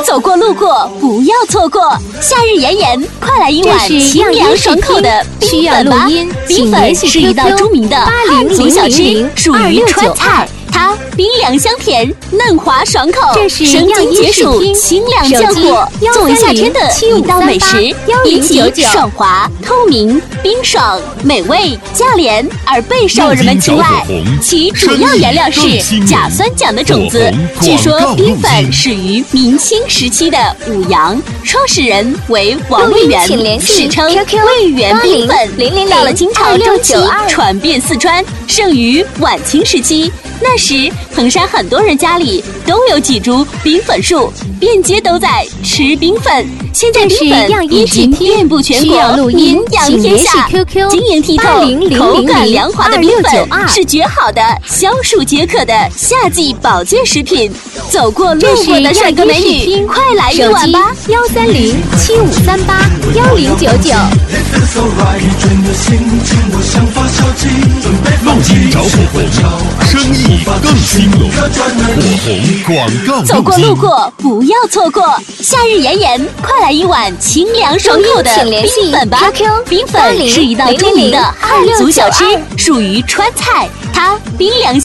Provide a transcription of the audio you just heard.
走过路过不要错过，夏日炎炎，快来一碗清凉爽口的冰粉吧！冰粉是一道著名的汉族小吃，属于川菜。它冰凉香甜，嫩滑爽口，生津解暑，清凉降火，作为夏天的一道美食，因其爽滑、透明、冰爽、美味、价廉而备受人们青睐。其主要原料是甲酸钾的种子。据说冰粉始于明清时期的武阳，创始人为王味元，史称味元冰粉。到了清朝中期，传遍四川，盛于晚清时期。那时，衡山很多人家里都有几株冰粉树，遍街都在吃冰粉。现在冰粉已经遍布全国，名扬天下。晶莹剔透、口感凉滑的冰粉是绝好的消暑解渴的夏季保健食品。走过路过的帅哥美女，快来一碗吧！13075381099。 路经找火红，生意更兴隆。火红广告。 走过路过不要错过，夏日炎炎，快来一碗清凉爽口的冰粉吧！冰粉是一道著名的汉族小吃，属于川菜，它冰凉。